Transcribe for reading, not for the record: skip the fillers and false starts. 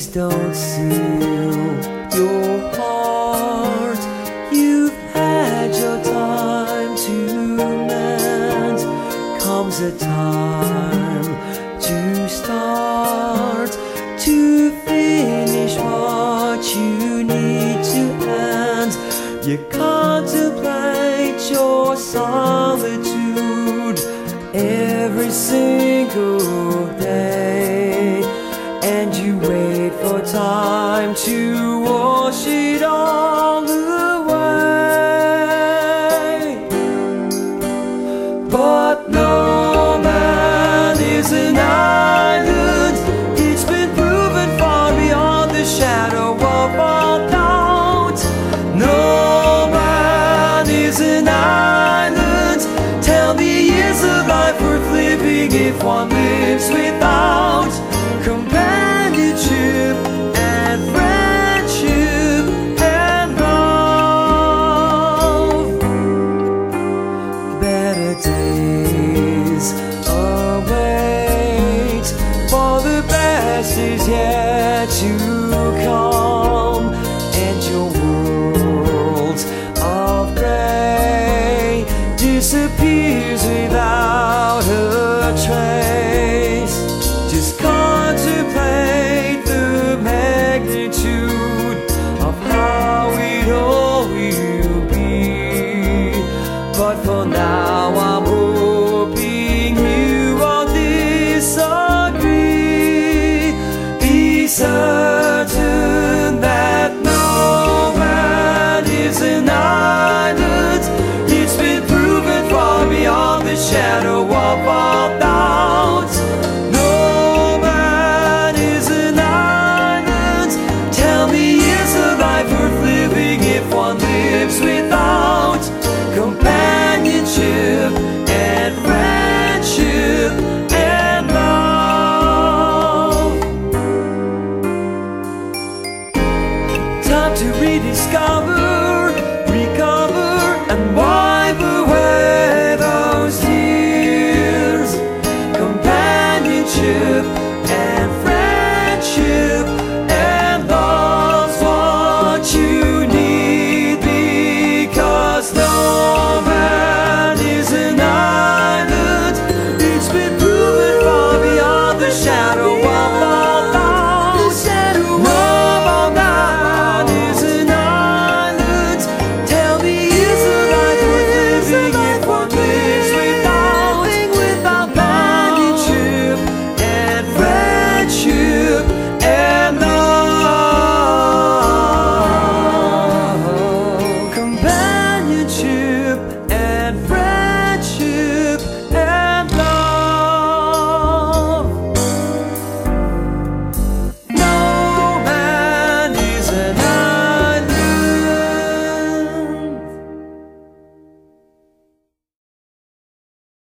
Please don't seal your heart. You've had your time to mend. Comes a time to start, to finish what you need to end. You contemplate your solitude every single day, and you wait for time to wash it all away. But no man is an island. It's been proven far beyond the shadow of all doubt. No man is an island. Tell me, is a life worth living if one lives without companionship and friendship and love? Better days await, for the best is yet to come, and your world of gray disappears without a trace. Just contemplate the magnitude of how it all will be. But for now I'm hoping you won't disagree. Be certain that no man is an island. It's been proven far beyond the shadow of all doubt. No man is an island. Tell me, is a life worth living if one lives with